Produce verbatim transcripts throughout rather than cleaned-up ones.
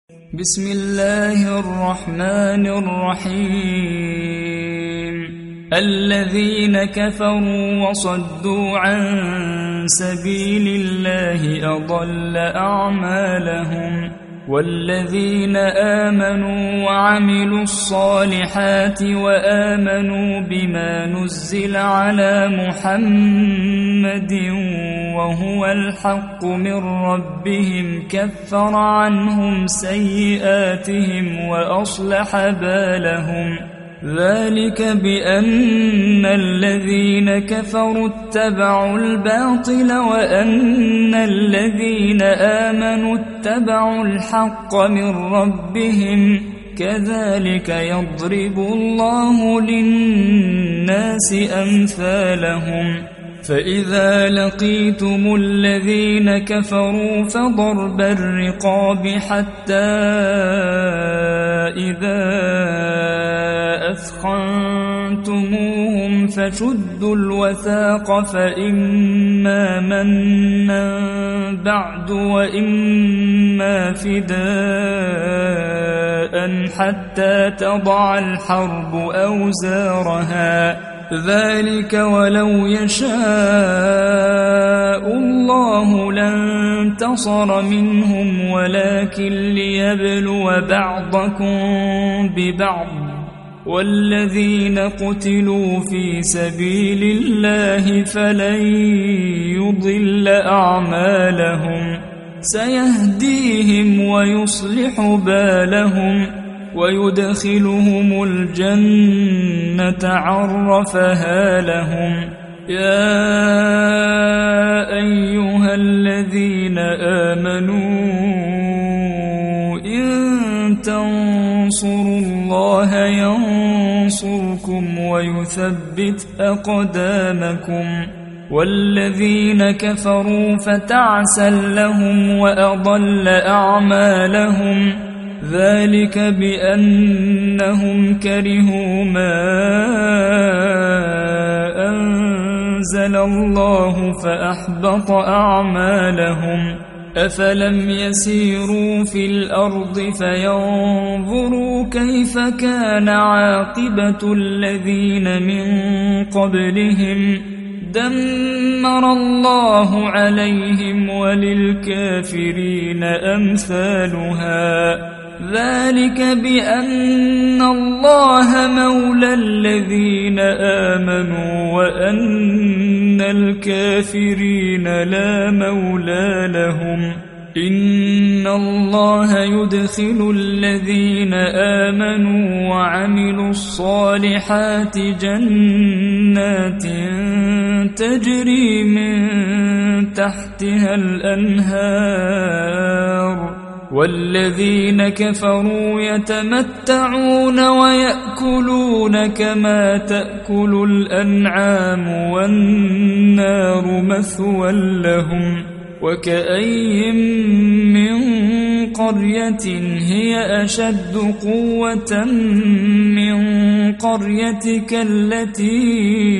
بسم الله الرحمن الرحيم الذين كفروا وصدوا عن سبيل الله أضل أعمالهم والذين آمنوا وعملوا الصالحات وآمنوا بما نزل على محمد وهو الحق من ربهم كفر عنهم سيئاتهم وأصلح بالهم ذلك بأن الذين كفروا اتبعوا الباطل وأن الذين آمنوا اتبعوا الحق من ربهم كذلك يضرب الله للناس أمثالهم فإذا لقيتم الذين كفروا فضرب الرقاب حتى إذا أثخنتموهم فشدوا الوثاق فإما منا بعد وإما فداء حتى تضع الحرب أوزارها ذلك ولو يشاء الله لانتصر منهم ولكن ليبلو بعضكم ببعض والذين قتلوا في سبيل الله فلن يضل أعمالهم سيهديهم ويصلح بالهم ويدخلهم الجنة عرفها لهم يا أيها الذين آمنوا إن تنصروا الله ينصركم ويثبت أقدامكم والذين كفروا فتعسا لهم وأضل أعمالهم ذلك بأنهم كرهوا ما أنزل الله فأحبط أعمالهم أفلم يسيروا في الأرض فينظروا كيف كان عاقبة الذين من قبلهم دمر الله عليهم وللكافرين أمثالها ذلك بأن الله مولى الذين آمنوا وأن الكافرين لا مولى لهم إن الله يدخل الذين آمنوا وعملوا الصالحات جنات تجري من تحتها الأنهار والذين كفروا يتمتعون ويأكلون كما تأكل الأنعام والنار مثوى لهم وكأي من قرية هي أشد قوة من قريتك التي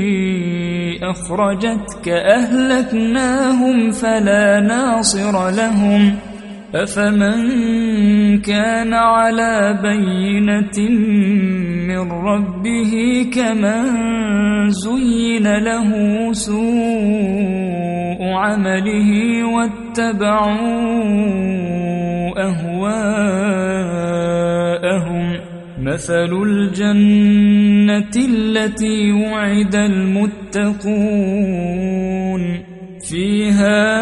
أخرجتك أهلكناهم فلا ناصر لهم أفمن كان على بينة من ربه كمن زين له سوء عمله واتبعوا أهواءهم مثل الجنة التي وعد المتقون فيها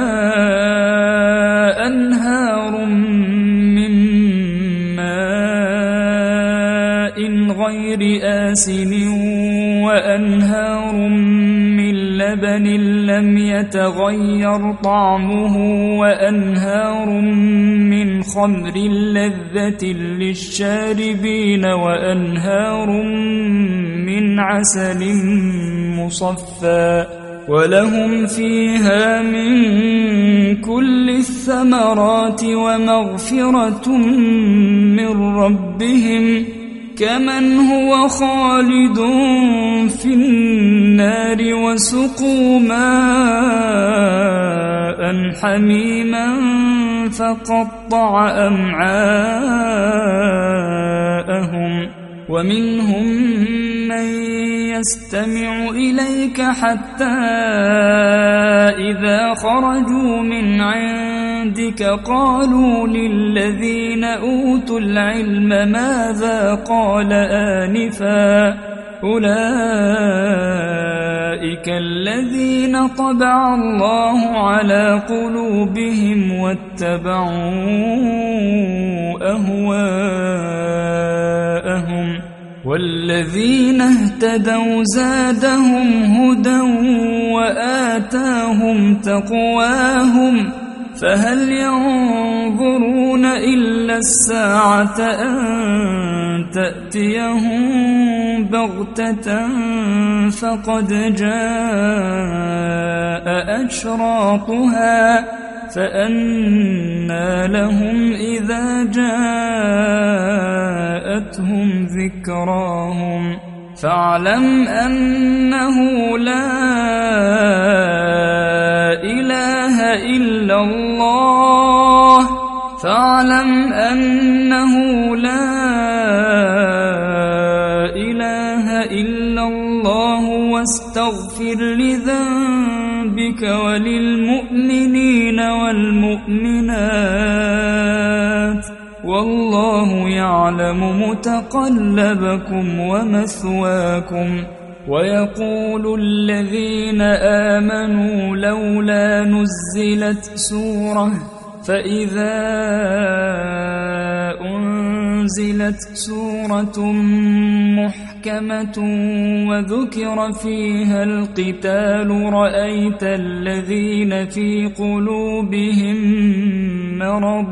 أنهار من ماء غير آسن وأنهار من لبن لم يتغير طعمه وأنهار من خمر لذة للشاربين وأنهار من عسل مصفى ولهم فيها من كل الثمرات ومغفرة من ربهم كمن هو خالد في النار وسقوا ماء حميما فقطع أمعاءهم ومنهم من يستمع إليك حتى إذا خرجوا من عندك قالوا للذين أوتوا العلم ماذا قال آنفا أولئك الذين طبع الله على قلوبهم واتبعوا أهواءهم والذين اهتدوا زادهم هدى وآتاهم تقواهم فهل ينظرون إلا الساعة أن تأتيهم بغتة فقد جاء أشراطها فأنى لهم إذا جاءتهم ذكراهم فاعلم أنه لا إله إلا الله فاعلم أنه لا إله إلا الله واستغفر لذنبك وللمؤمنين والمؤمنات والله يعلم متقلبكم ومثواكم ويقول الذين آمنوا لولا نزلت سورة فإذا أنزلت سورة محكمة وذكر فيها القتال رأيت الذين في قلوبهم مرض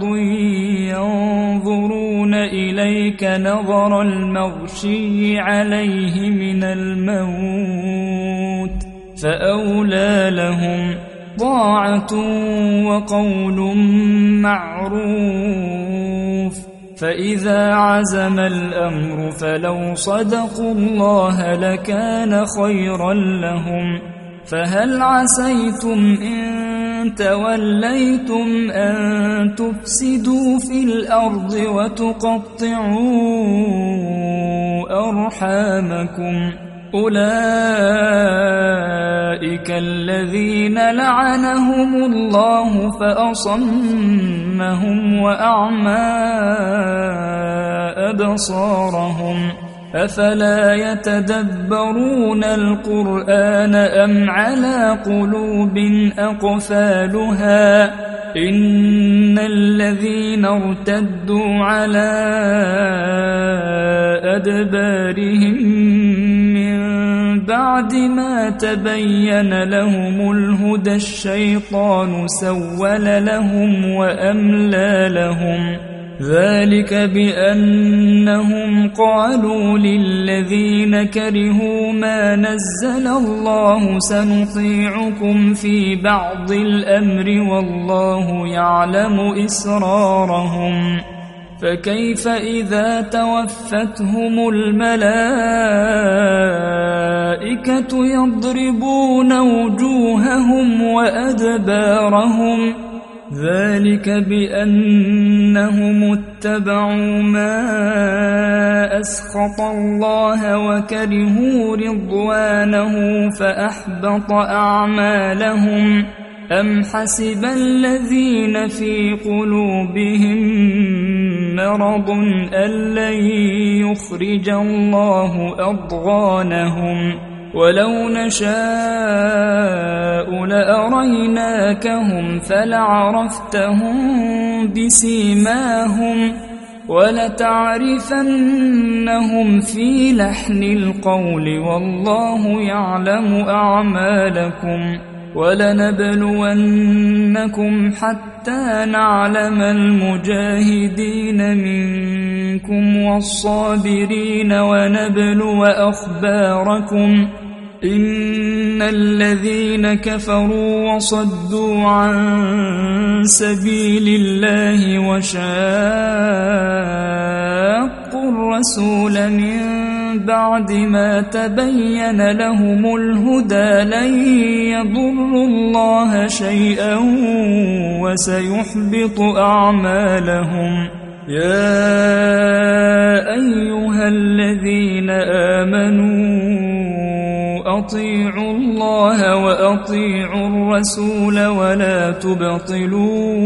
ينظرون إليك نظر المغشي عليه من الموت فأولى لهم طاعة وقول معروف فإذا عزم الأمر فلو صدقوا الله لكان خيرا لهم فهل عسيتم إن توليتم أن تفسدوا في الأرض وتقطعوا أرحامكم أولئك الذين لعنهم الله فأصمهم وأعمى أبصارهم أفلا يتدبرون القرآن أم على قلوب أقفالها إن الذين ارتدوا على أدبارهم من بعد ما تبين لهم الهدى الشيطان سول لهم وأملى لهم ذلك بأنهم قالوا للذين كرهوا ما نزل الله سنطيعكم في بعض الأمر والله يعلم إسرارهم فكيف إذا توفتهم الملائكة يضربون وجوههم وأدبارهم ذلك بأنهم اتبعوا ما أسخط الله وكرهوا رضوانه فأحبط أعمالهم أم حسب الذين في قلوبهم مرض أن لن يخرج الله أضغانهم ولو نشاء لأريناكهم فلعرفتهم بسيماهم ولتعرفنهم في لحن القول والله يعلم أعمالكم ولنبلونكم حتى نعلم المجاهدين منكم والصابرين ونبلو أخباركم إن الذين كفروا وصدوا عن سبيل الله وشاقوا الرسول من بعد ما تبين لهم الهدى لن يضروا الله شيئا وسيحبط أعمالهم. يا أيها الذين آمنوا أطيعوا الله وأطيعوا الرسول ولا تبطلوا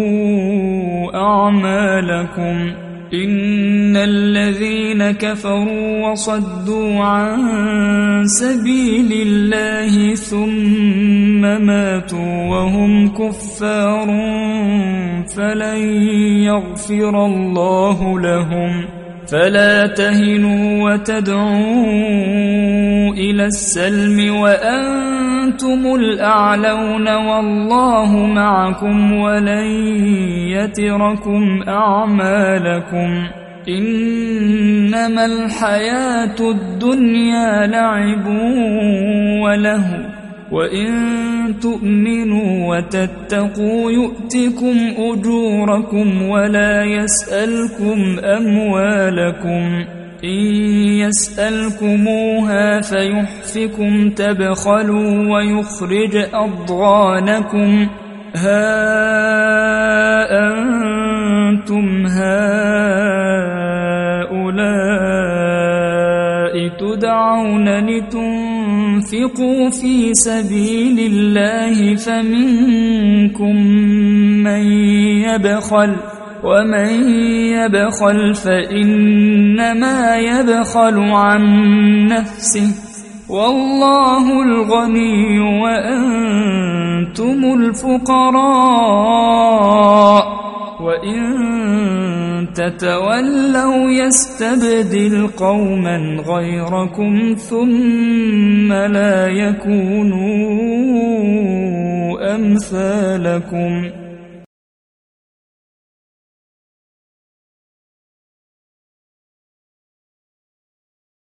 أعمالكم. إن الذين كفروا وصدوا عن سبيل الله ثم ماتوا وهم كفار فلن يغفر الله لهم. فلا تهنوا وتدعوا إلى السلم وأنتم الأعلون والله معكم ولن يتركم أعمالكم. إنما الحياة الدنيا لعب ولهو وإن تؤمنوا وتتقوا يؤتكم أجوركم ولا يسألكم أموالكم. إن يسألكموها فيحفكم تبخلوا ويخرج أضغانكم. ها أنتم هؤلاء تدعون لتنفقوا في سبيل الله فمنكم من يبخل ومن يبخل فإنما يبخل عن نفسه والله الغني وأنتم الفقراء وإن تتولوا يستبدل قوما غيركم ثم لا يكونوا أمثالكم.